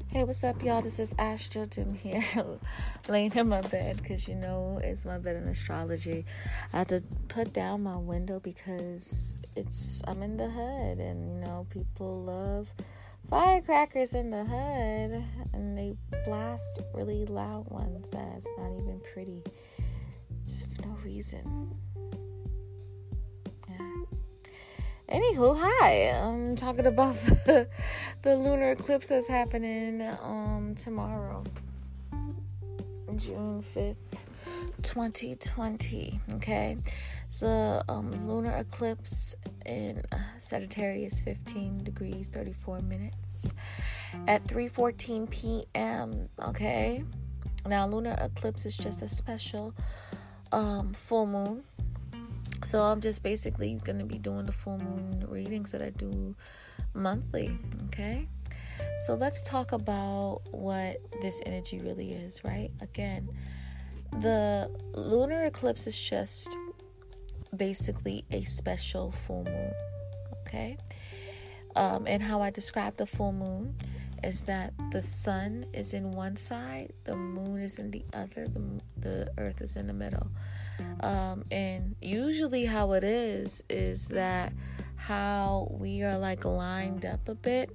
Hey, what's up, y'all? This is Astro Jim here, laying in my bed because it's my bed in astrology. I had to put down my window because I'm in the hood, and people love firecrackers in the hood, and they blast really loud ones that's not even pretty, just for no reason. Anywho, hi. I'm talking about the lunar eclipse that's happening tomorrow, June 5th, 2020. Okay, so lunar eclipse in Sagittarius, 15 degrees 34 minutes at 3:14 p.m. Okay, now lunar eclipse is just a special full moon. So I'm just basically going to be doing the full moon readings that I do monthly, okay? So let's talk about what this energy really is, right? Again, the lunar eclipse is just basically a special full moon, okay? And how I describe the full moon is that the sun is in one side, the moon is in the other, the earth is in the middle. And usually how it is that how we are like lined up a bit.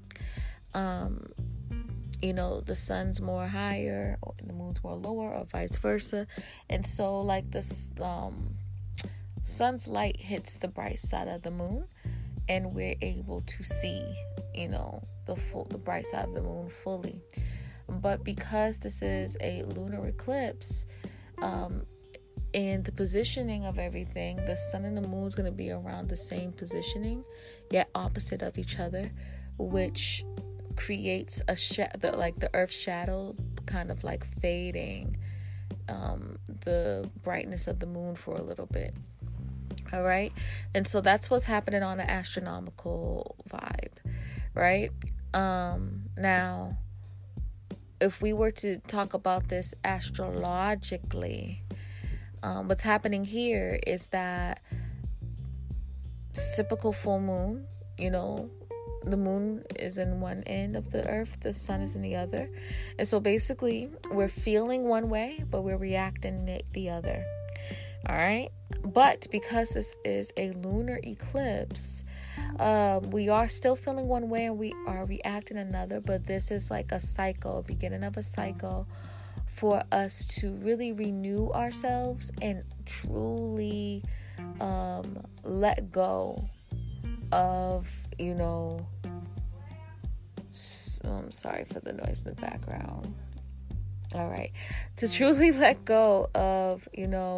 The sun's more higher or the moon's more lower, or vice versa. And so like this sun's light hits the bright side of the moon, and we're able to see the bright side of the moon fully. But because this is a lunar eclipse, and the positioning of everything, the sun and the moon is going to be around the same positioning, yet opposite of each other, which creates the Earth's shadow kind of like fading the brightness of the moon for a little bit. All right, and so that's what's happening on an astronomical vibe, right? Now, if we were to talk about this astrologically, what's happening here is that typical full moon, the moon is in one end of the earth, the sun is in the other. And so basically we're feeling one way, but we're reacting the other. All right. But because this is a lunar eclipse, we are still feeling one way and we are reacting another, but this is like a cycle, beginning of a cycle, for us to really renew ourselves and truly let go of, I'm sorry for the noise in the background. All right. To truly let go of,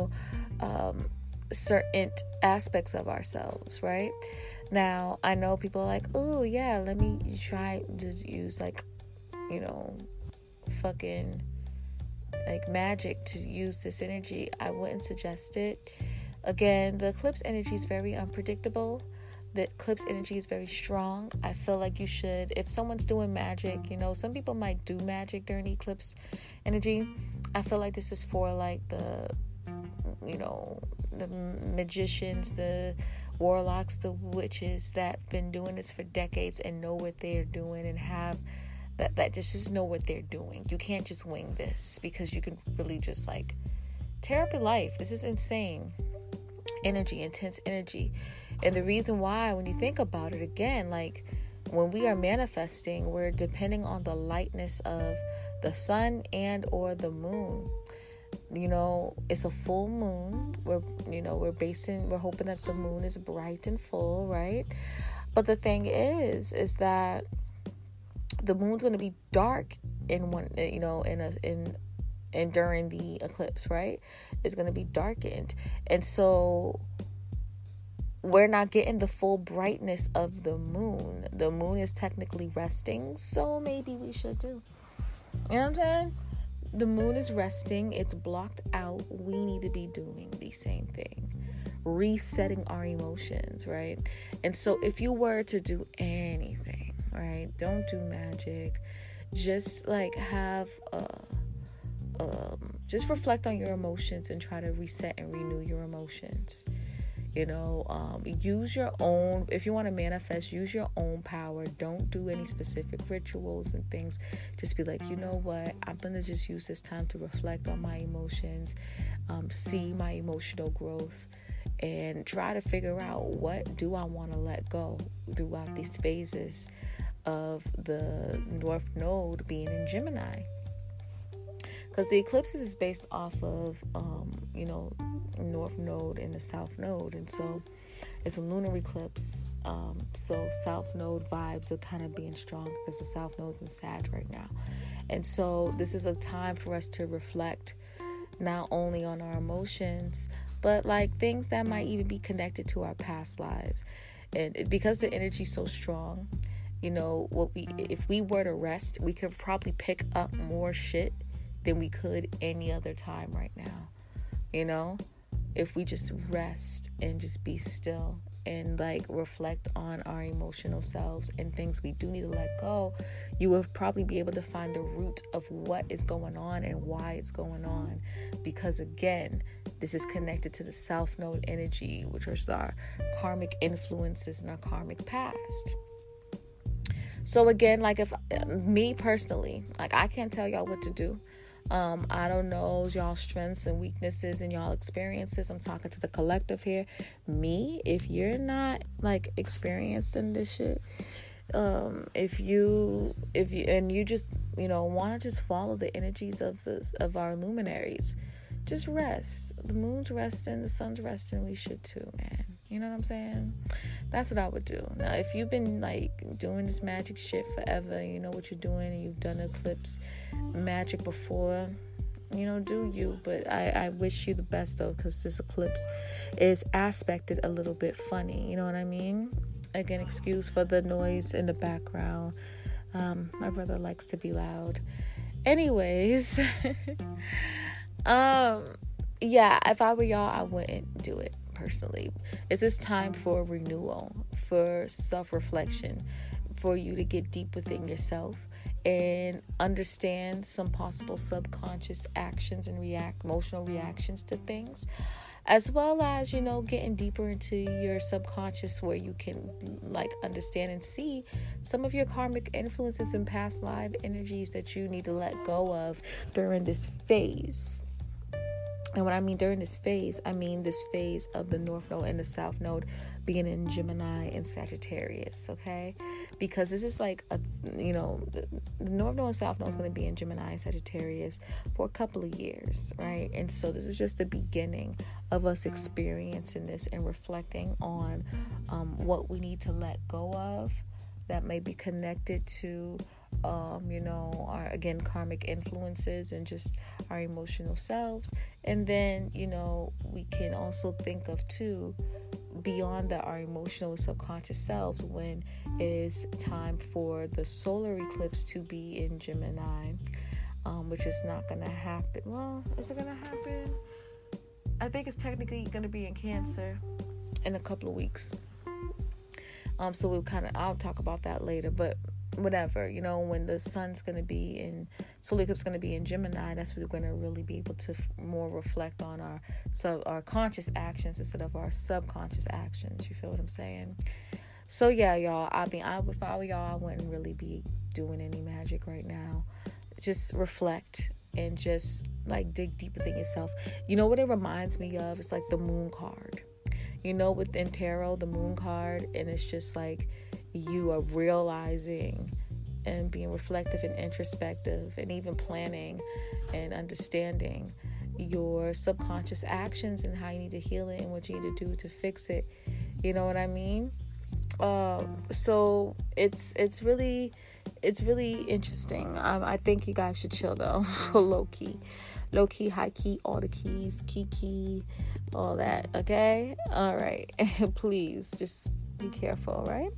certain aspects of ourselves, right? Now, I know people are like, oh, yeah, let me try to use fucking like magic to use this energy. I wouldn't suggest it. Again, the eclipse energy is very unpredictable. The eclipse energy is very strong. I feel like you should, if someone's doing magic, some people might do magic during the eclipse energy. I feel like this is for like the magicians, the warlocks, the witches that been doing this for decades and know what they're doing and have that just know what they're doing. You can't just wing this, because you can really just like tear up your life. This is insane energy, intense energy. And the reason why, when you think about it again, like when we are manifesting, we're depending on the lightness of the sun and or the moon. It's a full moon. We're hoping that the moon is bright and full, right? But the thing is that the moon's going to be dark in one, and during the eclipse, right? It's going to be darkened. And so we're not getting the full brightness of the moon. The moon is technically resting, so maybe we should do. You know what I'm saying? The moon is resting. It's blocked out. We need to be doing the same thing. Resetting our emotions, right? And so if you were to do anything, right, don't do magic. Just like have just reflect on your emotions and try to reset and renew your emotions. Use your own, if you want to manifest, use your own power. Don't do any specific rituals and things. Just be like, you know what, I'm going to just use this time to reflect on my emotions, see my emotional growth, and try to figure out what do I want to let go throughout these phases of the North Node being in Gemini. Because the eclipses is based off of, North Node and the South Node. And so it's a lunar eclipse. So South Node vibes are kind of being strong because the South Node's in Sag right now. And so this is a time for us to reflect not only on our emotions, but like things that might even be connected to our past lives. And because the energy is so strong, if we were to rest, we could probably pick up more shit than we could any other time right now. If we just rest and just be still and like reflect on our emotional selves and things we do need to let go, you will probably be able to find the root of what is going on and why it's going on. Because again, this is connected to the South Node energy, which is our karmic influences and our karmic past. So again, like if me personally, like I can't tell y'all what to do. I don't know y'all strengths and weaknesses and y'all experiences. I'm talking to the collective here. Me, if you're not like experienced in this shit, if you just want to just follow the energies of our luminaries, just rest. The moon's resting, the sun's resting. We should too, man. You know what I'm saying? That's what I would do. Now, if you've been like doing this magic shit forever, you know what you're doing, and you've done eclipse magic before, do you. But I wish you the best though, because this eclipse is aspected a little bit funny. You know what I mean? Again, excuse for the noise in the background. My brother likes to be loud. Anyways, yeah, if I were y'all, I wouldn't do it. Personally, it's this time for renewal, for self-reflection, for you to get deep within yourself and understand some possible subconscious actions and emotional reactions to things, as well as getting deeper into your subconscious where you can like understand and see some of your karmic influences and past life energies that you need to let go of during this phase. And when I mean during this phase, I mean this phase of the North Node and the South Node being in Gemini and Sagittarius, okay? Because this is like, the North Node and South Node is going to be in Gemini and Sagittarius for a couple of years, right? And so this is just the beginning of us experiencing this and reflecting on what we need to let go of that may be connected to our, again, karmic influences and just our emotional selves. And then, we can also think of too, beyond our emotional and subconscious selves, when it is time for the solar eclipse to be in Gemini, which is not going to happen. Well, is it going to happen? I think it's technically going to be in Cancer in a couple of weeks. So I'll talk about that later, but whatever, when the sun's going to be in, solar eclipse going to be in Gemini, that's when we're going to really be able to more reflect on our conscious actions instead of our subconscious actions. You feel what I'm saying? So yeah, y'all, if I were y'all, I wouldn't really be doing any magic right now. Just reflect and just like dig deep within yourself. You know what it reminds me of? It's like the moon card. Within tarot, the moon card, and it's just like you are realizing and being reflective and introspective and even planning and understanding your subconscious actions and how you need to heal it and what you need to do to fix it. You know what I mean? So it's really interesting. I think you guys should chill though. Low key, high key, all the keys, key, all that. Okay, all right. Please just be careful, right?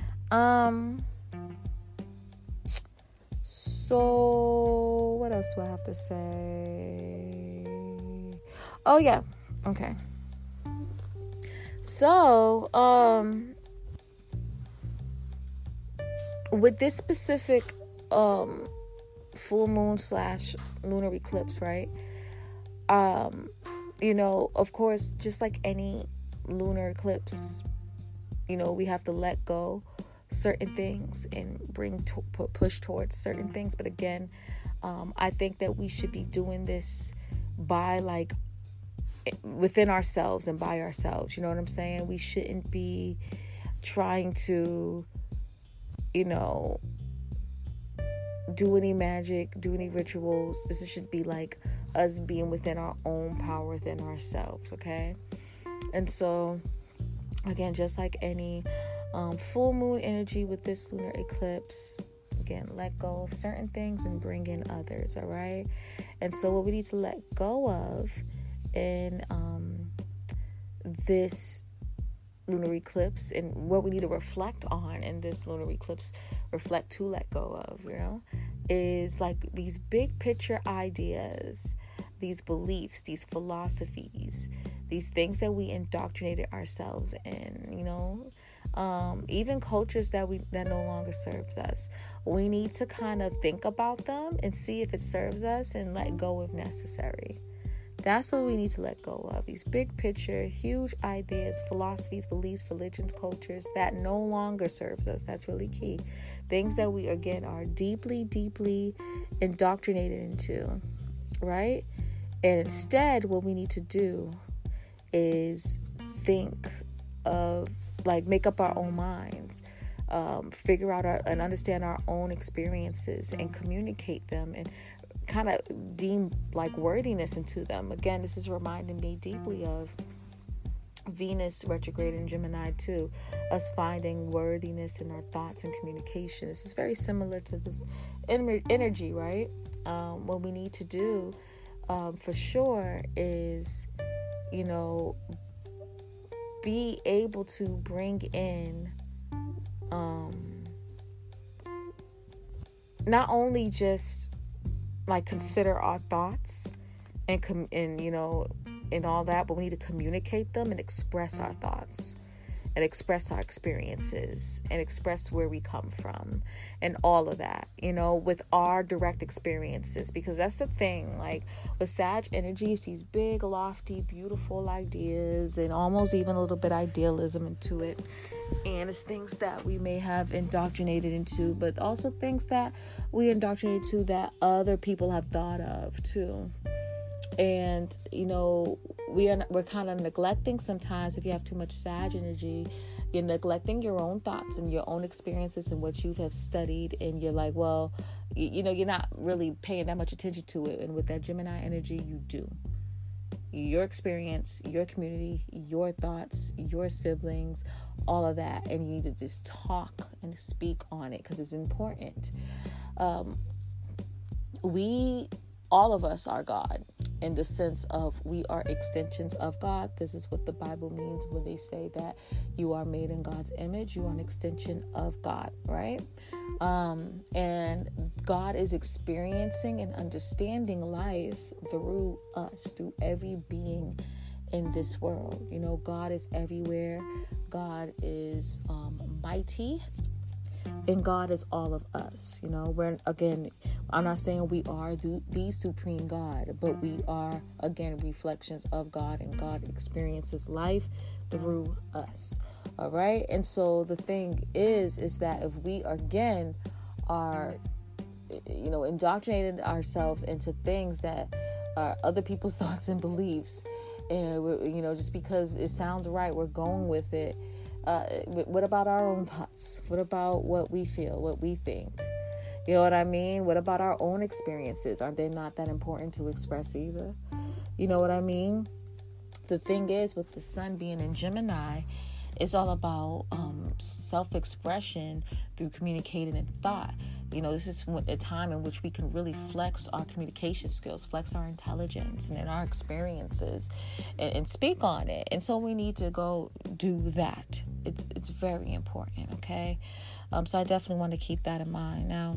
So what else do I have to say? Oh yeah, okay. So with this specific full moon / lunar eclipse, right? Of course, just like any lunar eclipse, we have to let go certain things and push towards certain things. But again, I think that we should be doing this by like within ourselves and by ourselves. You know what I'm saying? We shouldn't be trying to, do any magic, do any rituals. This should be like us being within our own power within ourselves, okay? And so, again, just like any full moon energy with this lunar eclipse, again, let go of certain things and bring in others, all right? And so what we need to let go of in this lunar eclipse, and what we need to reflect on in this lunar eclipse, to let go of, is like these big picture ideas, these beliefs, these philosophies, these things that we indoctrinated ourselves in, even cultures that no longer serves us. We need to kind of think about them and see if it serves us and let go if necessary. That's what we need to let go of. These big picture, huge ideas, philosophies, beliefs, religions, cultures that no longer serves us. That's really key. Things that we, again, are deeply, deeply indoctrinated into, right? And instead, what we need to do is think of, like, make up our own minds, figure out and understand our own experiences and communicate them and kind of deem like worthiness into them. Again, this is reminding me deeply of Venus retrograde in Gemini too, us finding worthiness in our thoughts and communication. This is very similar to this energy, right? What we need to do for sure is, be able to bring in not only just like consider our thoughts and all that, but we need to communicate them and express our thoughts and express our experiences and express where we come from and all of that, with our direct experiences. Because that's the thing, like with Sag energies, these big, lofty, beautiful ideas and almost even a little bit idealism into it. And it's things that we may have indoctrinated into, but also things that we indoctrinated to that other people have thought of too. And, we're kind of neglecting sometimes. If you have too much Sag energy, you're neglecting your own thoughts and your own experiences and what you have studied. And you're like, well, you're not really paying that much attention to it. And with that Gemini energy, you do. Your experience, your community, your thoughts, your siblings, all of that. And you need to just talk and speak on it because it's important. All of us are God in the sense of we are extensions of God. This is what the Bible means when they say that you are made in God's image. You are an extension of God, right? And God is experiencing and understanding life through us, through every being in this world. God is everywhere. God is mighty. And God is all of us. I'm not saying we are the supreme God, but we are, again, reflections of God, and God experiences life through us. All right. And so the thing is that if we, again, are, indoctrinated ourselves into things that are other people's thoughts and beliefs, and, just because it sounds right, we're going with it. What about our own thoughts? What about what we feel, what we think? You know what I mean? What about our own experiences? Are they not that important to express either? You know what I mean? The thing is, with the sun being in Gemini, it's all about self-expression through communicating and thought. This is a time in which we can really flex our communication skills, flex our intelligence and our experiences and speak on it. And so we need to go do that. It's very important, okay? So I definitely want to keep that in mind. Now,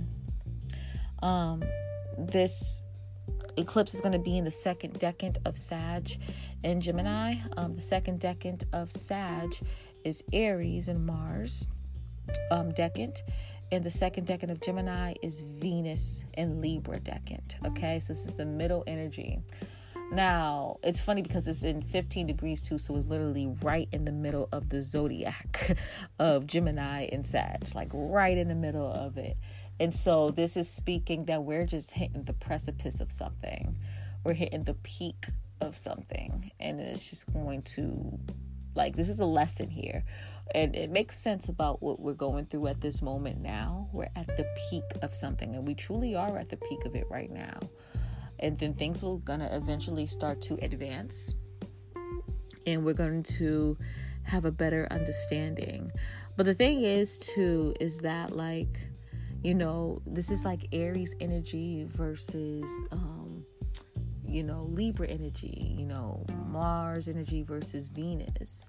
this eclipse is going to be in the second decan of Sag in Gemini. The second decan of Sag is Aries and Mars decan. And the second decan of Gemini is Venus and Libra decan. Okay, so this is the middle energy. Now, it's funny because it's in 15 degrees too, so it's literally right in the middle of the zodiac of Gemini and Sag, like right in the middle of it. And so this is speaking that we're just hitting the precipice of something. We're hitting the peak of something. And it's just going to, like, this is a lesson here. And it makes sense about what we're going through at this moment now. We're at the peak of something, and we truly are at the peak of it right now. And then things will gonna eventually start to advance, and we're going to have a better understanding. But the thing is too, is that, like, you know, this is like Aries energy versus, you know, Libra energy, you know, Mars energy versus Venus.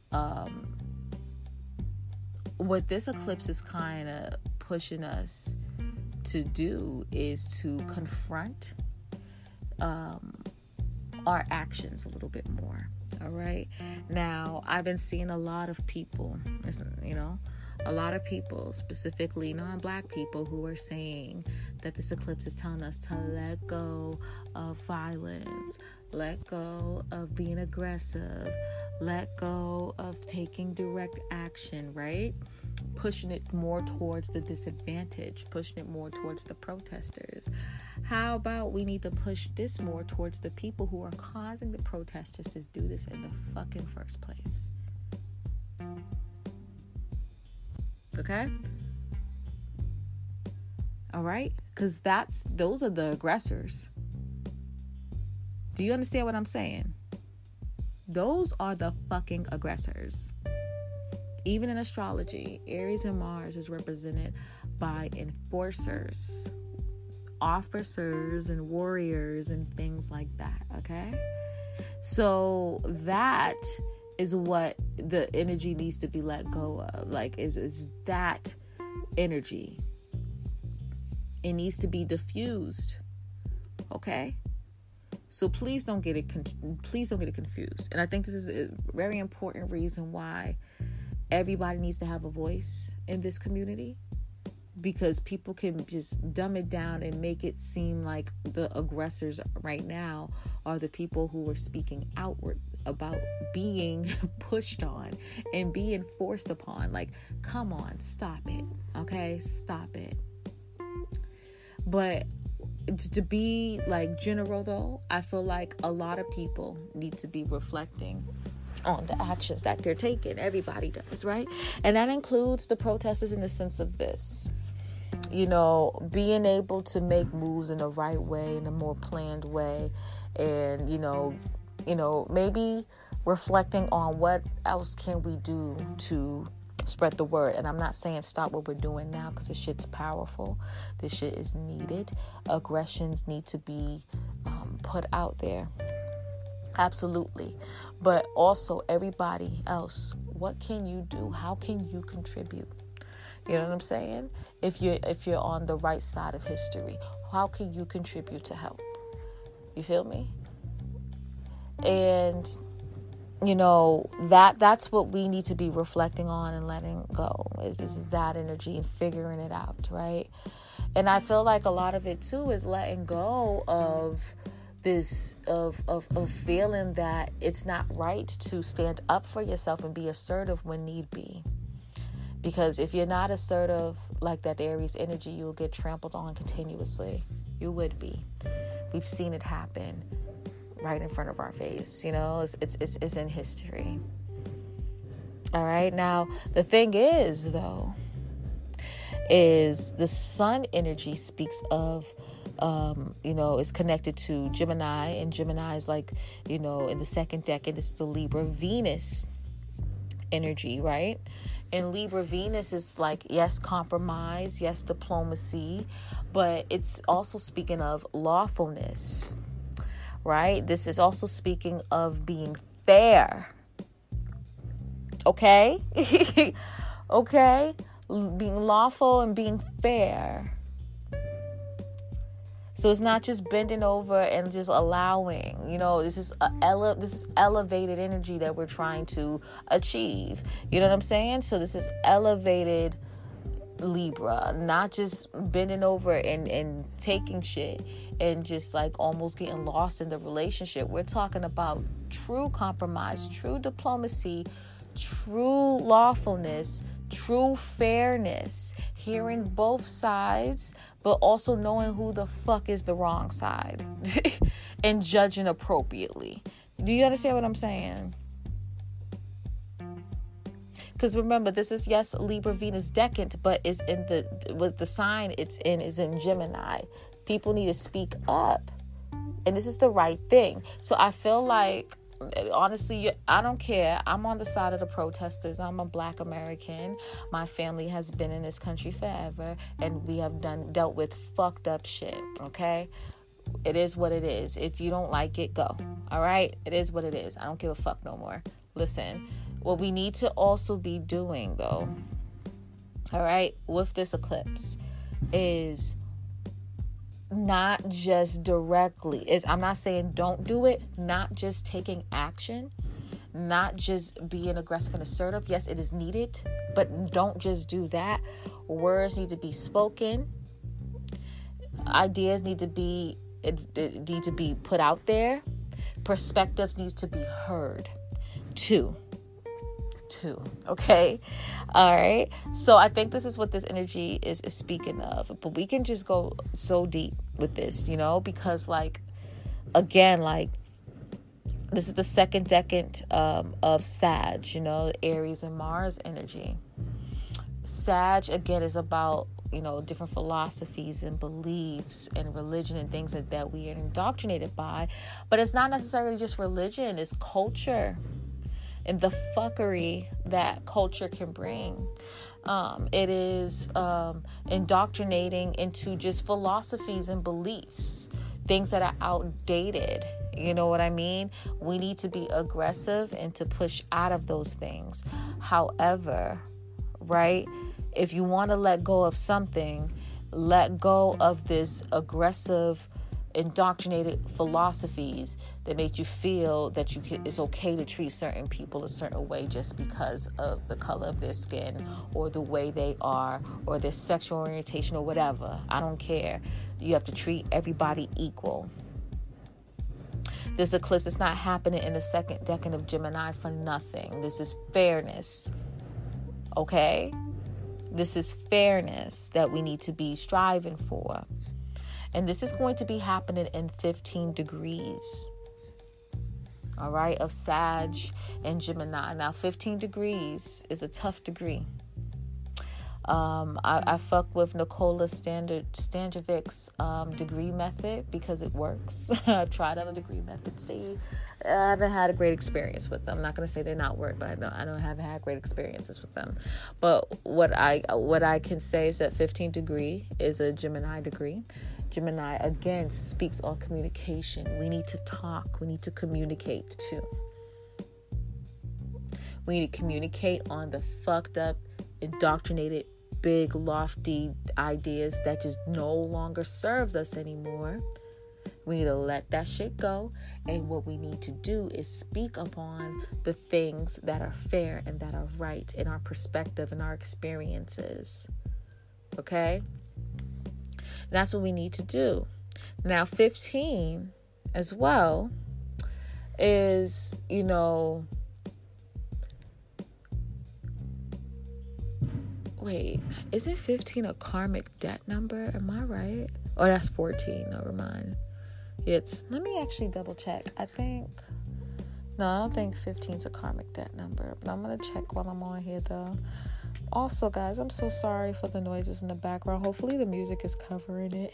What this eclipse is kind of pushing us to do is to confront our actions a little bit more. All right. Now, I've been seeing a lot of people, you know, a lot of people, specifically non-Black people, who are saying that this eclipse is telling us to let go of violence, let go of being aggressive, let go of taking direct action, right? Pushing it more towards the disadvantaged, pushing it more towards the protesters. How about we need to push this more towards the people who are causing the protesters to do this in the fucking first place? Okay? All right? Because those are the aggressors. Do you understand what I'm saying? Those are the fucking aggressors. Even in astrology, Aries and Mars is represented by enforcers, officers, and warriors, and things like that, okay? So that is what the energy needs to be let go of. Like, is that energy. It needs to be diffused, okay? So please don't get it confused. And I think this is a very important reason why everybody needs to have a voice in this community, because people can just dumb it down and make it seem like the aggressors right now are the people who are speaking outward about being pushed on and being forced upon. Like, come on, stop it. Okay, stop it. But to be like general though, I feel like a lot of people need to be reflecting on the actions that they're taking. Everybody does, right? And that includes the protesters in the sense of this. You know, being able to make moves in the right way, in a more planned way, and you know, maybe reflecting on what else can we do to spread the word. And I'm not saying stop what we're doing now, because this shit's powerful. This shit is needed. Aggressions need to be put out there. Absolutely. But also everybody else, what can you do? How can you contribute? You know what I'm saying? If you're on the right side of history, how can you contribute to help? You feel me? And you know, that's what we need to be reflecting on and letting go, is that energy and figuring it out, right? And I feel like a lot of it too is letting go of this of feeling that it's not right to stand up for yourself and be assertive when need be. Because if you're not assertive like that Aries energy, you'll get trampled on continuously. You would be. We've seen it happen right in front of our face. You know, it's in history. All right. Now, the thing is, though, is the sun energy speaks of, is connected to Gemini, and Gemini is like, in the second decade, this is the Libra Venus energy, right? And Libra Venus is like, yes, compromise, yes, diplomacy, but it's also speaking of lawfulness, right? This is also speaking of being fair. Okay? Okay? Being lawful and being fair. So it's not just bending over and just allowing. This is elevated energy that we're trying to achieve. You know what I'm saying? So this is elevated Libra, not just bending over and taking shit and just like almost getting lost in the relationship. We're talking about true compromise, true diplomacy, true lawfulness, true fairness, hearing both sides, but also knowing who the fuck is the wrong side and judging appropriately. Do you understand what I'm saying? Because remember, this is, yes, Libra Venus decant, but it's in the sign it's in is in Gemini. People need to speak up, and this is the right thing. So I feel like, honestly, I don't care. I'm on the side of the protesters. I'm a Black American. My family has been in this country forever, and we have dealt with fucked up shit. Okay, it is what it is. If you don't like it, go. All right, it is what it is. I don't give a fuck no more. Listen. What we need to also be doing, though, all right, with this eclipse is not just directly. I'm not saying don't do it, not just taking action, not just being aggressive and assertive. Yes, it is needed, but don't just do that. Words need to be spoken. Ideas need to be put out there. Perspectives need to be heard, too. Okay, all right. So I think this is what this energy is speaking of, but we can just go so deep with this, because like, again, like, this is the second decade of Sag, Aries and Mars energy. Sag, again, is about, different philosophies and beliefs and religion and things that we are indoctrinated by, but it's not necessarily just religion, it's culture. And the fuckery that culture can bring. It is indoctrinating into just philosophies and beliefs, things that are outdated. You know what I mean? We need to be aggressive and to push out of those things. However, right, if you want to let go of something, let go of this aggressive, indoctrinated philosophies that make you feel that it's okay to treat certain people a certain way just because of the color of their skin or the way they are or their sexual orientation or whatever. I don't care. You have to treat everybody equal. This eclipse is not happening in the second decade of Gemini for nothing. This is fairness. Okay? This is fairness that we need to be striving for. And this is going to be happening in 15 degrees, all right, of Sag and Gemini. Now, 15 degrees is a tough degree. I fuck with Nicola Stanjevic's degree method because it works. I've tried other degree methods. I haven't had a great experience with them. I'm not going to say they're not work, but I don't have had great experiences with them. But what I can say is that 15 degree is a Gemini degree. Gemini, again, speaks on communication. We need to talk. We need to communicate, too. We need to communicate on the fucked up, indoctrinated, big, lofty ideas that just no longer serves us anymore. We need to let that shit go. And what we need to do is speak upon the things that are fair and that are right in our perspective and our experiences. Okay? That's what we need to do. Now, 15 as well is, wait, isn't 15 a karmic debt number? Am I right? Oh, that's 14. Never mind. Let me actually double check. I don't think 15 is a karmic debt number, but I'm going to check while I'm on here though. Also, guys, I'm so sorry for the noises in the background. Hopefully the music is covering it.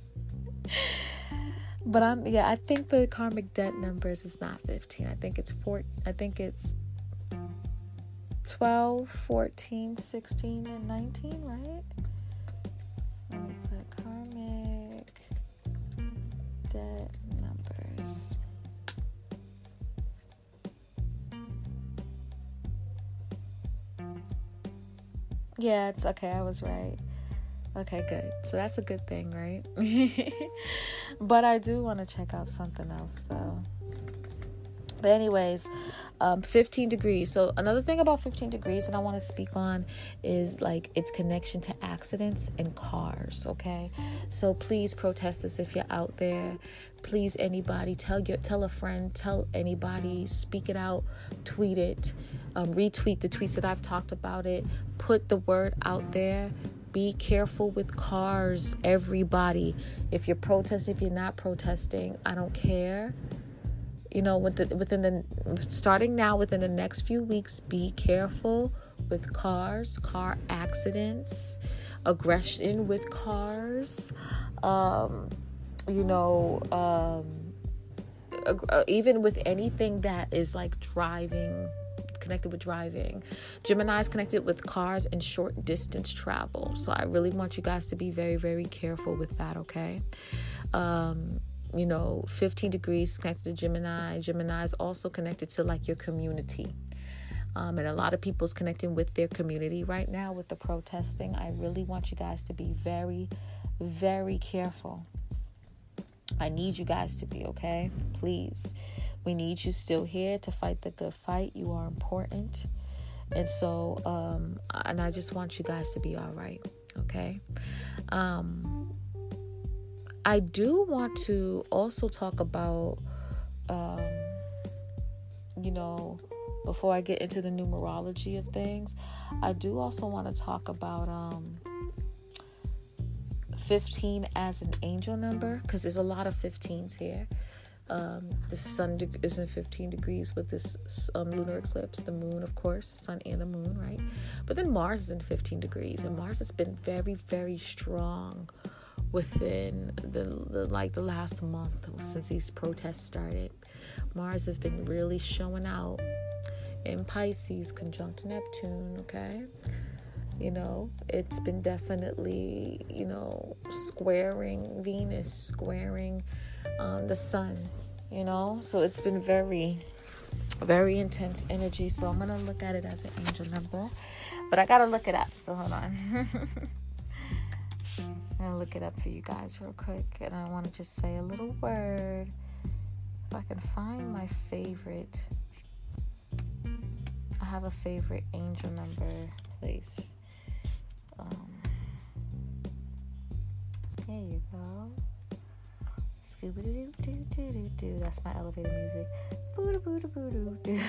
But I think the karmic debt numbers is not 15. I think it's 12, 14, 16, and 19, right? Let me put karmic debt numbers. Yeah, it's okay. I was right. Okay, good. So that's a good thing, right? But I do want to check out something else, though. But anyways, 15 degrees. So another thing about 15 degrees that I want to speak on is like its connection to accidents and cars. Okay. So please, protesters, if you're out there, please, anybody, tell a friend, tell anybody, speak it out, tweet it, retweet the tweets that I've talked about it, put the word out there. Be careful with cars, everybody. If you're protesting, if you're not protesting, I don't care. You know, starting now within the next few weeks, be careful with cars, car accidents, aggression with cars, even with anything that is like connected with driving. Gemini is connected with cars and short distance travel. So I really want you guys to be very, very careful with that, okay? 15 degrees connected to Gemini. Gemini is also connected to like your community. And a lot of people's connecting with their community right now with the protesting. I really want you guys to be very, very careful. I need you guys to be, okay? Please. We need you still here to fight the good fight. You are important. And so, and I just want you guys to be all right, okay? I do want to also talk about, before I get into the numerology of things, I do also want to talk about 15 as an angel number, because there's a lot of 15s here. The sun is in 15 degrees with this lunar eclipse, the moon, of course, the sun and the moon, right? But then Mars is in 15 degrees, and Mars has been very, very strong within the last month since these protests started. Mars has been really showing out in Pisces, conjunct Neptune, okay? It's been definitely, squaring Venus, squaring the sun, so it's been very, very intense energy. So I'm going to look at it as an angel number, but I got to look it up. So hold on. I'm going to look it up for you guys real quick. And I want to just say a little word. If I can find my favorite. I have a favorite angel number place. There you go. Scooby-doo-doo-doo-doo-doo. That's my elevator music. Boo-doo-boo-doo-boo-doo-doo.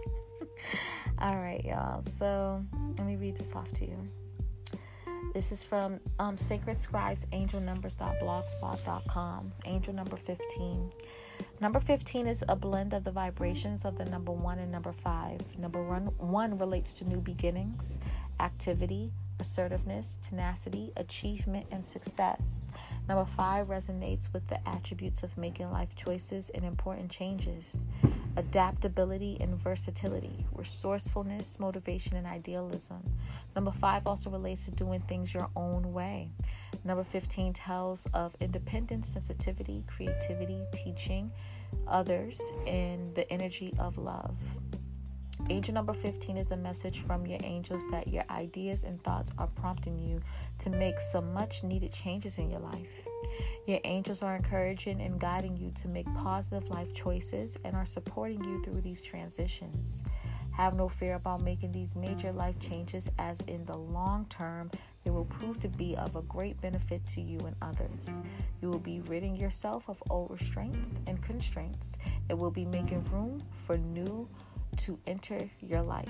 All right, y'all. So let me read this off to you. This is from Sacred Scribes angelnumbers.blogspot.com. Angel number 15. Number 15 is a blend of the vibrations of the number 1 and number 5. Number 1 relates to new beginnings, activity, assertiveness, tenacity, achievement, and success. Number 5 resonates with the attributes of making life choices and important changes, adaptability and versatility, resourcefulness, motivation, and idealism. Number 5 also relates to doing things your own way. Number 15 tells of independence, sensitivity, creativity, teaching others, and the energy of love. Angel number 15 is a message from your angels that your ideas and thoughts are prompting you to make some much needed changes in your life. Your angels are encouraging and guiding you to make positive life choices and are supporting you through these transitions. Have no fear about making these major life changes, as in the long term, they will prove to be of a great benefit to you and others. You will be ridding yourself of old restraints and constraints. It will be making room for new to enter your life.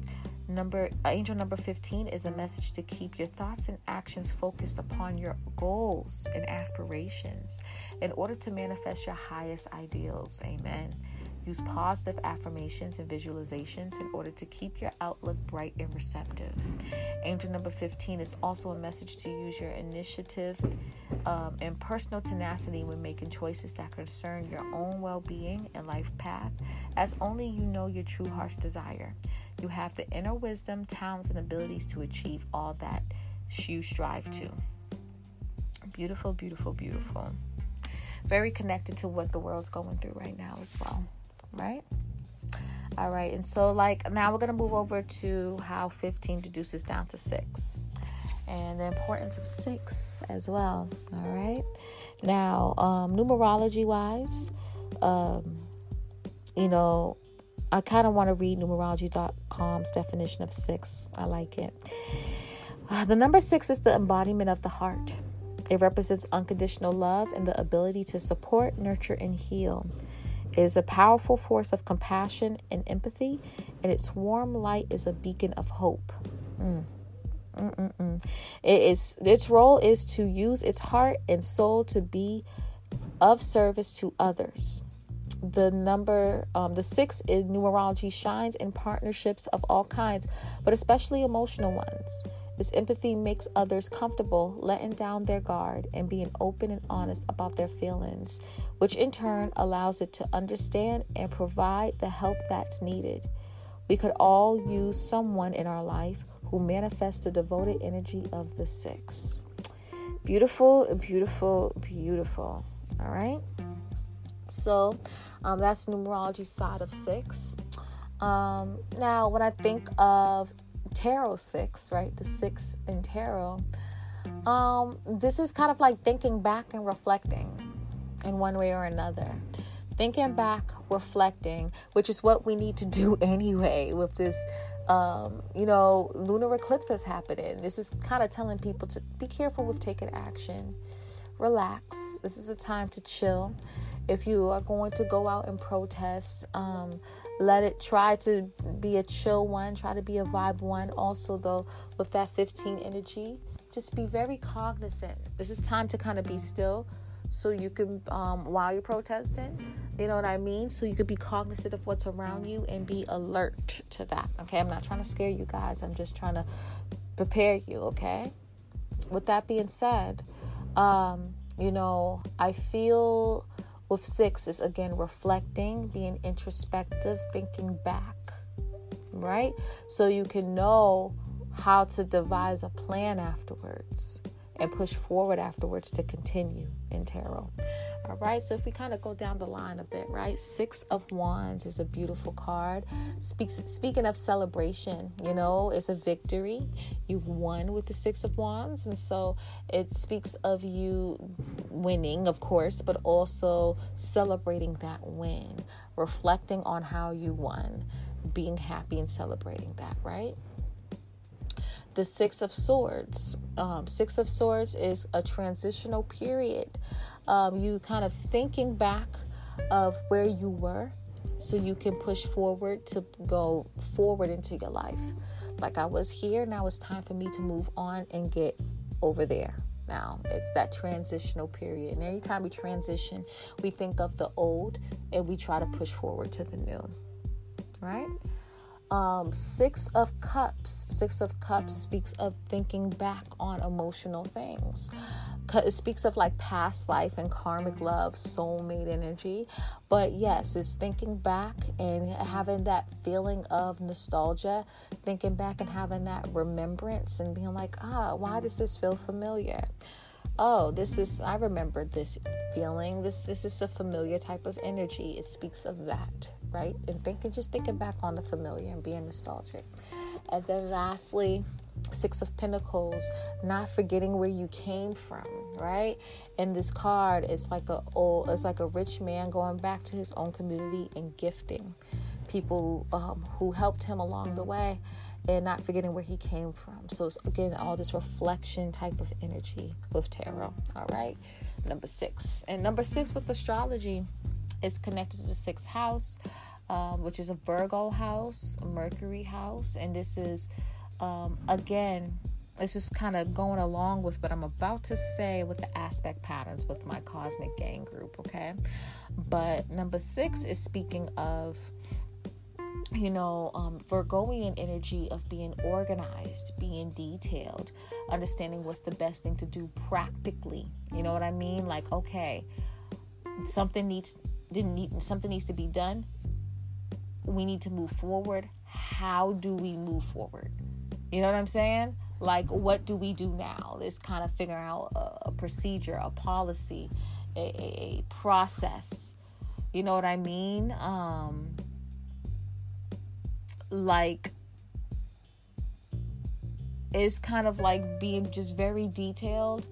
Angel number 15 is a message to keep your thoughts and actions focused upon your goals and aspirations in order to manifest your highest ideals. Amen. Use positive affirmations and visualizations in order to keep your outlook bright and receptive. Angel number 15 is also a message to use your initiative and personal tenacity when making choices that concern your own well-being and life path, as only you know your true heart's desire. You have the inner wisdom, talents, and abilities to achieve all that you strive to. Beautiful, beautiful, beautiful. Very connected to what the world's going through right now as well. Right? All right. And so now we're going to move over to how 15 deduces down to 6 and the importance of 6 as well. All right. Now, numerology wise, I kind of want to read numerology.com's definition of 6. I like it. The number 6 is the embodiment of the heart. It represents unconditional love and the ability to support, nurture, and heal. It is a powerful force of compassion and empathy, and its warm light is a beacon of hope. Its role is to use its heart and soul to be of service to others. The 6 in numerology shines in partnerships of all kinds, but especially emotional ones. This empathy makes others comfortable, letting down their guard and being open and honest about their feelings, which in turn allows it to understand and provide the help that's needed. We could all use someone in our life who manifests the devoted energy of the 6. Beautiful, beautiful, beautiful. All right. So that's numerology side of 6. Now, when I think of tarot 6, right, the 6 in tarot, this is kind of like thinking back and reflecting in one way or another. Thinking back, reflecting, which is what we need to do anyway with this lunar eclipse that's happening. This is kind of telling people to be careful with taking action. Relax. This is a time to chill. If you are going to go out and protest, let it try to be a chill one. Try to be a vibe one. Also, though, with that 15 energy, just be very cognizant. This is time to kind of be still so you can, while you're protesting, you know what I mean? So you could be cognizant of what's around you and be alert to that. Okay, I'm not trying to scare you guys. I'm just trying to prepare you, okay? With that being said, I feel with 6 is, again, reflecting, being introspective, thinking back, right? So you can know how to devise a plan afterwards and push forward afterwards to continue in tarot. All right, so if we kind of go down the line a bit, right? 6 of Wands is a beautiful card. Speaking of celebration, it's a victory. You've won with the 6 of Wands. And so it speaks of you winning, of course, but also celebrating that win, reflecting on how you won, being happy and celebrating that, right? The 6 of Swords. 6 of Swords is a transitional period. You kind of thinking back of where you were so you can push forward to go forward into your life. Like, I was here, now it's time for me to move on and get over there. Now, it's that transitional period. And anytime we transition, we think of the old and we try to push forward to the new, right? 6 of Cups. 6 of Cups speaks of thinking back on emotional things. It speaks of like past life and karmic love, soulmate energy. But yes, it's thinking back and having that feeling of nostalgia, thinking back and having that remembrance and being like, why does this feel familiar? Oh, I remember this feeling. This is a familiar type of energy. It speaks of that, right? And thinking back on the familiar and being nostalgic. And then lastly, 6 of Pentacles, not forgetting where you came from, right? And this card is like a rich man going back to his own community and gifting people who helped him along the way, and not forgetting where he came from. So it's, again, all this reflection type of energy with tarot. All right, number 6. And number 6 with astrology is connected to the 6th house, which is a Virgo house, a Mercury house. And this is, again, this is kind of going along with what I'm about to say with the aspect patterns with my Cosmic Gang group, okay? But number 6 is speaking of, Virgoian energy of being organized, being detailed, understanding what's the best thing to do practically. You know what I mean? Like, okay, something needs to be done. We need to move forward. How do we move forward? You know what I'm saying? Like, what do we do now? Let's kind of figure out a procedure, a policy, a process. You know what I mean? Like, it's kind of like being just very detailed,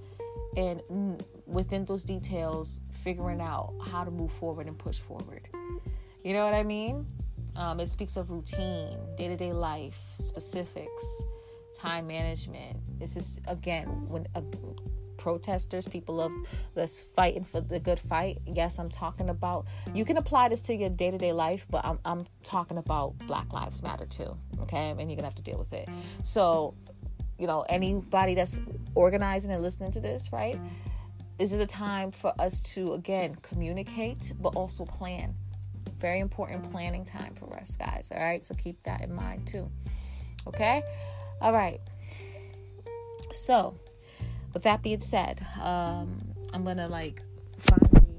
and within those details, figuring out how to move forward and push forward. You know what I mean? It speaks of routine, day-to-day life, specifics, time management. This is, again, when protesters, people of that's fighting for the good fight. Yes, I'm talking about, you can apply this to your day-to-day life, but I'm talking about Black Lives Matter too, okay? And you're gonna have to deal with it. So, anybody that's organizing and listening to this, right? This is a time for us to, again, communicate, but also plan. Very important planning time for us, guys. All right, so keep that in mind too. Okay, all right. So, with that being said, I'm gonna finally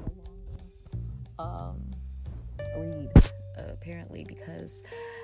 read apparently because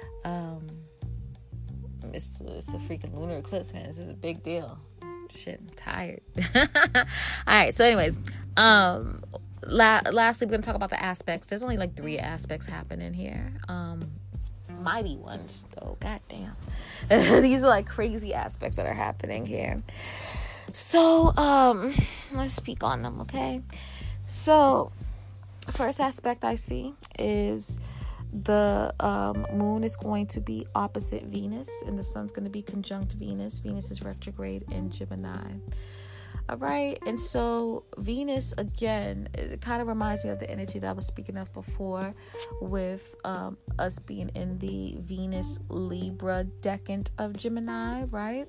it's a freaking lunar eclipse, man. This is a big deal. Shit, I'm tired. All right. So, anyways, lastly, we're gonna talk about the aspects. There's only 3 aspects happening here. Mighty ones, though. Goddamn, these are crazy aspects that are happening here. So, let's speak on them, okay? So, first aspect I see is the moon is going to be opposite Venus, and the sun's going to be conjunct Venus. Venus is retrograde in Gemini. All right, and so Venus, again, it kind of reminds me of the energy that I was speaking of before with us being in the Venus Libra decant of Gemini, right?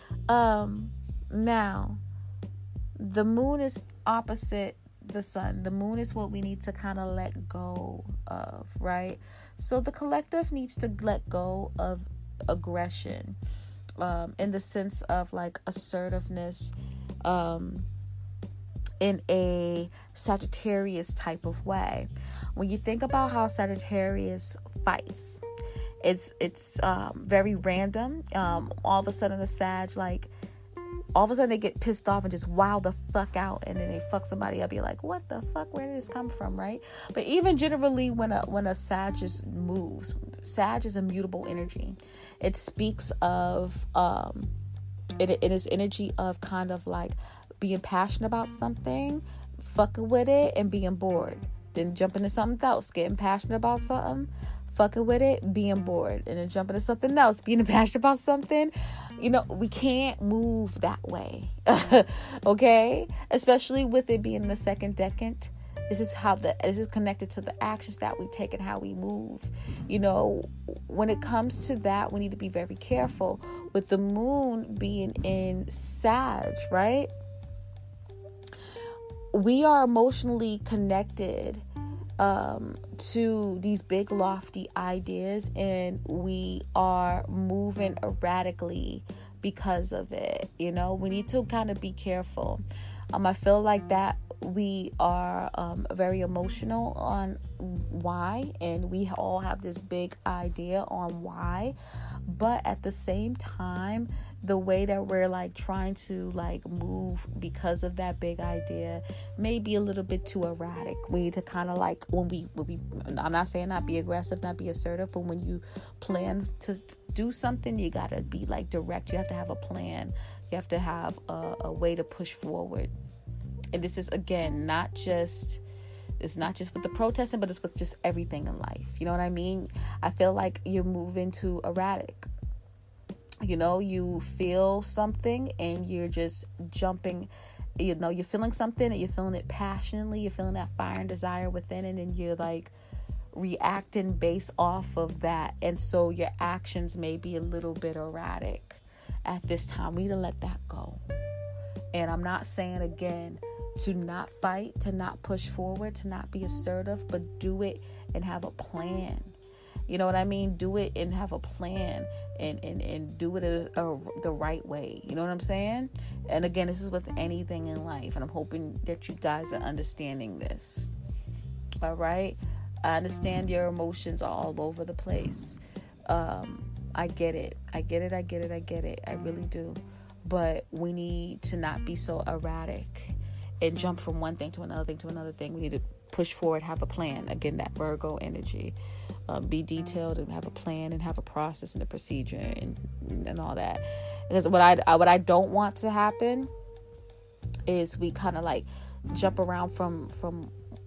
Now, the moon is opposite the sun. The moon is what we need to kind of let go of, right? So the collective needs to let go of aggression, in the sense of assertiveness, in a Sagittarius type of way. When you think about how Sagittarius fights, it's very random. All of a sudden a Sag, all of a sudden they get pissed off and just wild the fuck out, and then they fuck somebody up. You're like, what the fuck? Where did this come from, right? But even generally, when a Sag just moves, Sag is a mutable energy. It speaks of it is energy of kind of being passionate about something, fucking with it, and being bored. Then jumping into something else, getting passionate about something, fucking with it, being bored, and then jumping to something else, being passionate about something. We can't move that way. Okay? Especially with it being the second decant. This is connected to the actions that we take and how we move. When it comes to that, we need to be very careful. With the moon being in Sag, right? We are emotionally connected to these big lofty ideas, and we are moving erratically because of it. We need to kind of be careful. I feel like that we are very emotional on why, and we all have this big idea on why, but at the same time, the way that we're trying to move because of that big idea may be a little bit too erratic. We need to kind of when we I'm not saying not be aggressive, not be assertive, but when you plan to do something, you gotta be direct. You have to have a plan. You have to have a way to push forward. And this is, again, it's not just with the protesting, but it's with just everything in life. You know what I mean? I feel like you're moving too erratic. You feel something and you're just jumping. You're feeling something and you're feeling it passionately. You're feeling that fire and desire within it, and you're reacting based off of that. And so your actions may be a little bit erratic at this time. We need to let that go. And I'm not saying, again, to not fight, to not push forward, to not be assertive, but do it and have a plan. You know what I mean? Do it and have a plan, and do it the right way. You know what I'm saying? And again, this is with anything in life, and I'm hoping that you guys are understanding this. All right? I understand your emotions are all over the place. I get it. I really do. But we need to not be so erratic and jump from one thing to another thing to another thing. We need to push forward, have a plan. Again, that Virgo energy. Be detailed and have a plan and have a process and a procedure and all that. Because what I don't want to happen is we kind of jump around from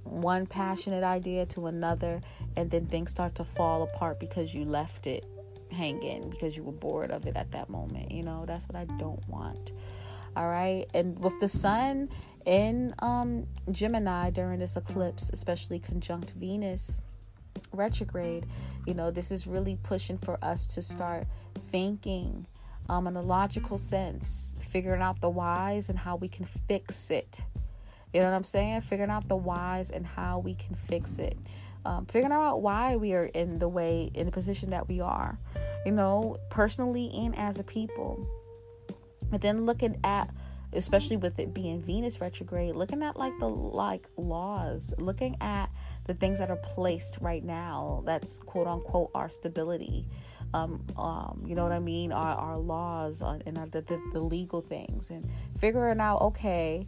one passionate idea to another, and then things start to fall apart because you left it hanging because you were bored of it at that moment. That's what I don't want. All right. And with the sun in Gemini during this eclipse, especially conjunct Venus retrograde, this is really pushing for us to start thinking in a logical sense, figuring out the whys and how we can fix it. You know what I'm saying? Figuring out the whys and how we can fix it. Figuring out why we are in the position that we are, personally and as a people. But then looking at, especially with it being Venus retrograde, looking at the laws, looking at the things that are placed right now, that's quote unquote our stability. You know what I mean? Our laws and the legal things, and figuring out, okay,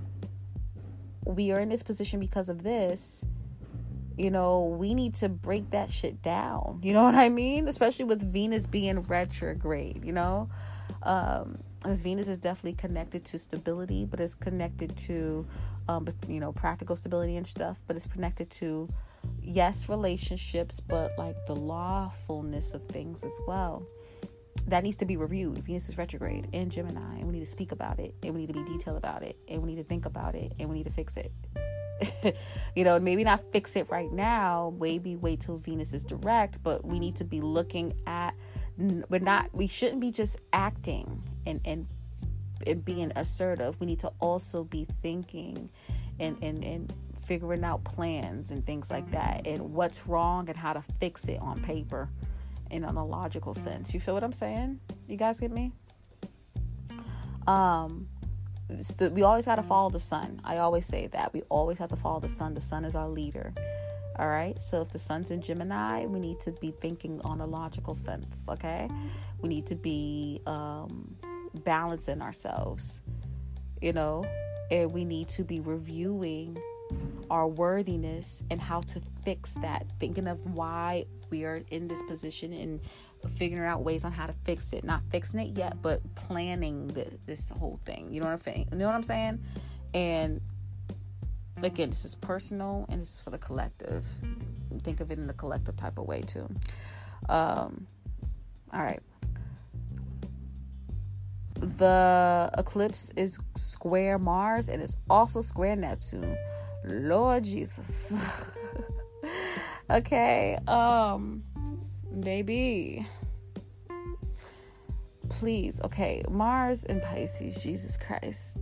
we are in this position because of this. We need to break that shit down. You know what I mean? Especially with Venus being retrograde, because Venus is definitely connected to stability, but it's connected to, practical stability and stuff, but it's connected to, yes, relationships, but the lawfulness of things as well. That needs to be reviewed. Venus is retrograde in Gemini, and we need to speak about it, and we need to be detailed about it, and we need to think about it, and we need to fix it. Maybe not fix it right now, maybe wait till Venus is direct, but we need to be looking at, we shouldn't be just acting and being assertive. We need to also be thinking and figuring out plans and things like that, and what's wrong and how to fix it on paper and on a logical sense. You feel what I'm saying? You guys get me? We always got to follow the sun. I always say that. We always have to follow the sun. The sun is our leader. All right. So if the sun's in Gemini, we need to be thinking on a logical sense. Okay. We need to be balancing ourselves, and we need to be reviewing our worthiness and how to fix that, thinking of why we are in this position and figuring out ways on how to fix it. Not fixing it yet, but planning this whole thing. You know what I'm saying? And again, this is personal and this is for the collective. Think of it in a collective type of way too. All right. The eclipse is square Mars and it's also square Neptune. Lord Jesus. Okay. Baby. Please. Okay. Mars and Pisces. Jesus Christ.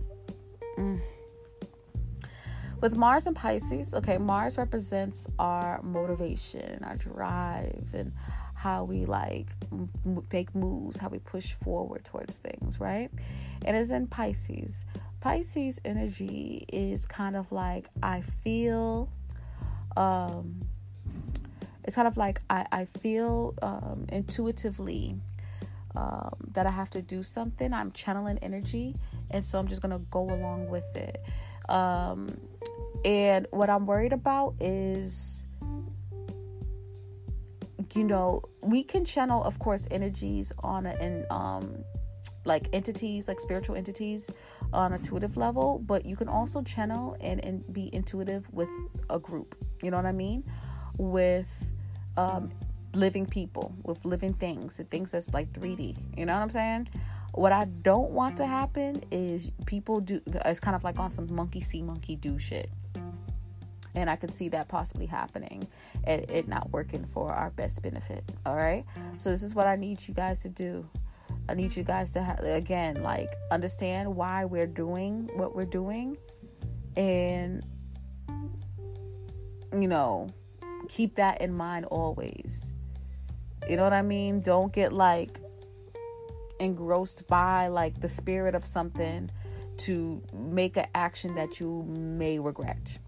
With Mars and Pisces, okay, Mars represents our motivation, our drive, and how we make moves, how we push forward towards things, right? And it's in Pisces. Pisces energy is kind of like, I feel, it's kind of like I feel intuitively that I have to do something. I'm channeling energy, and so I'm just going to go along with it. And what I'm worried about is, we can channel, of course, energies on entities, like spiritual entities on an intuitive level, but you can also channel and be intuitive with a group. You know what I mean? With living people, with living things, and things that's like 3D. You know what I'm saying? What I don't want to happen is people do, it's kind of like on some monkey see, monkey do shit. And I could see that possibly happening and it not working for our best benefit. All right. So this is what I need you guys to do. I need you guys to, understand why we're doing what we're doing. And, keep that in mind always. You know what I mean? Don't get engrossed by the spirit of something to make an action that you may regret.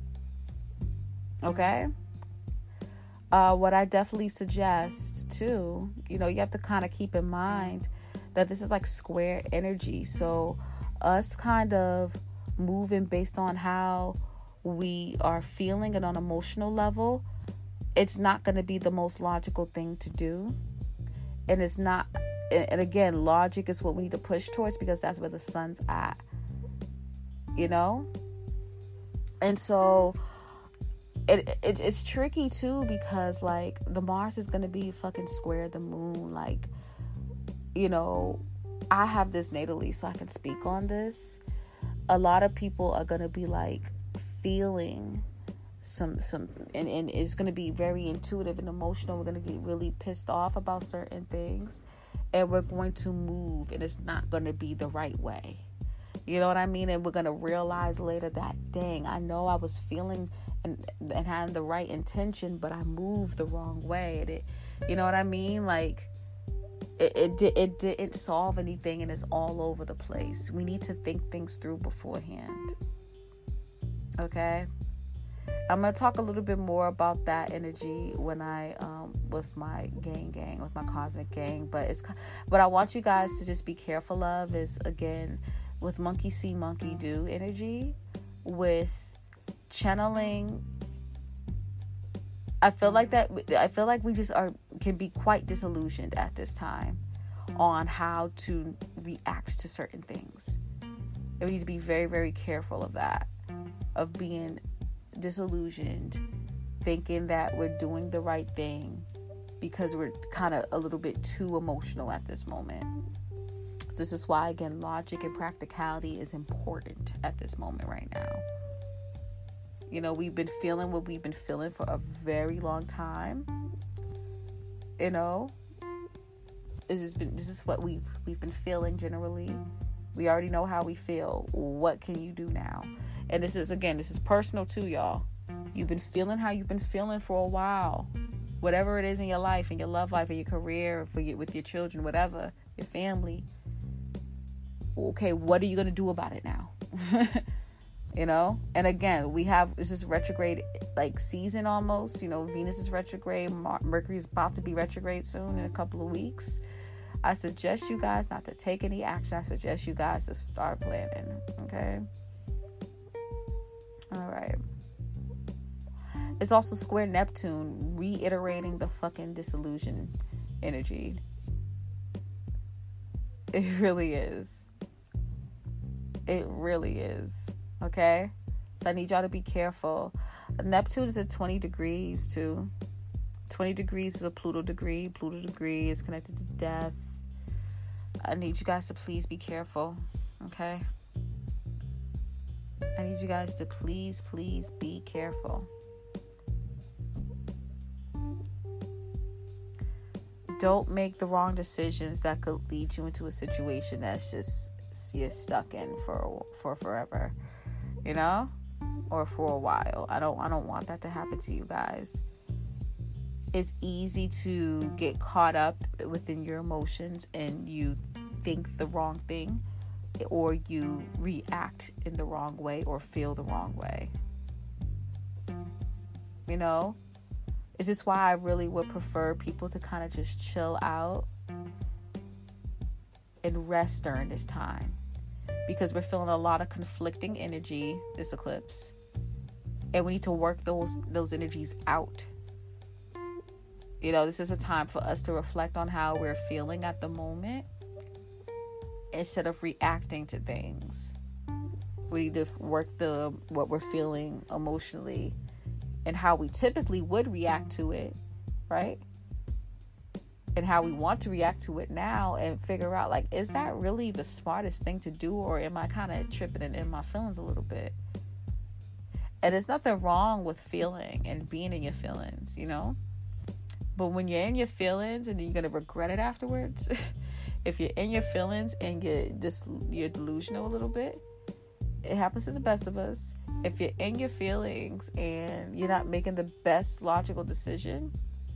Okay? What I definitely suggest too, you have to kind of keep in mind that this is square energy. So us kind of moving based on how we are feeling and on an emotional level, it's not going to be the most logical thing to do. And it's not, and again, logic is what we need to push towards because that's where the sun's at, And so it's tricky too, because like the Mars is gonna be fucking square the moon. Like, I have this natally, so I can speak on this. A lot of people are gonna be like feeling some and it's gonna be very intuitive and emotional. We're gonna get really pissed off about certain things, and we're going to move, and it's not gonna be the right way. You know what I mean? And we're gonna realize later that, dang, I know I was feeling and had the right intention, but I moved the wrong way. And you know what I mean? Like, it didn't solve anything, and it's all over the place. We need to think things through beforehand. Okay? I'm going to talk a little bit more about that energy when I, with my gang, with my cosmic gang. But what I want you guys to just be careful of is, again, with monkey see, monkey do energy, with channeling. I feel like we just can be quite disillusioned at this time on how to react to certain things. And we need to be very, very careful of that, of being disillusioned, thinking that we're doing the right thing because we're kind of a little bit too emotional at this moment. So this is why, again, logic and practicality is important at this moment right now. We've been feeling what we've been feeling for a very long time. This is what we've been feeling generally. We already know how we feel. What can you do now? And this is personal too, y'all. You've been feeling how you've been feeling for a while. Whatever it is in your life, in your love life, in your career, with your children, whatever, your family. Okay, what are you going to do about it now? And again, this is retrograde like season almost. Venus is retrograde. Mercury is about to be retrograde soon in a couple of weeks. I suggest you guys not to take any action. I suggest you guys to start planning. Okay? All right. It's also square Neptune, reiterating the fucking disillusion energy. It really is. It really is. Okay? So I need y'all to be careful. Neptune is at 20 degrees too. 20 degrees is a Pluto degree. Pluto degree is connected to death. I need you guys to please be careful. Okay? I need you guys to please be careful. Don't make the wrong decisions that could lead you into a situation that's just you're stuck in for forever. Or for a while. I don't want that to happen to you guys. It's easy to get caught up within your emotions and you think the wrong thing, or you react in the wrong way or feel the wrong way. Is this why I really would prefer people to kind of just chill out and rest during this time, because we're feeling a lot of conflicting energy this eclipse, and we need to work those energies out. This is a time for us to reflect on how we're feeling at the moment instead of reacting to things. We need to work what we're feeling emotionally and how we typically would react to it, right? And how we want to react to it now, and figure out, like, is that really the smartest thing to do, or am I kind of tripping and in my feelings a little bit? And there's nothing wrong with feeling and being in your feelings, But when you're in your feelings and you're going to regret it afterwards, if you're in your feelings and you're delusional a little bit, it happens to the best of us. If you're in your feelings and you're not making the best logical decision,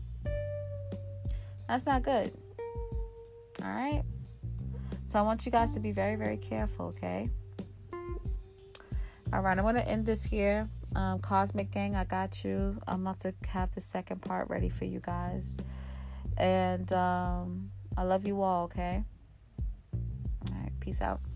that's not good. All right? So I want you guys to be very, very careful, okay? All right, I'm going to end this here. Cosmic Gang, I got you. I'm about to have the second part ready for you guys. And I love you all, okay? All right, peace out.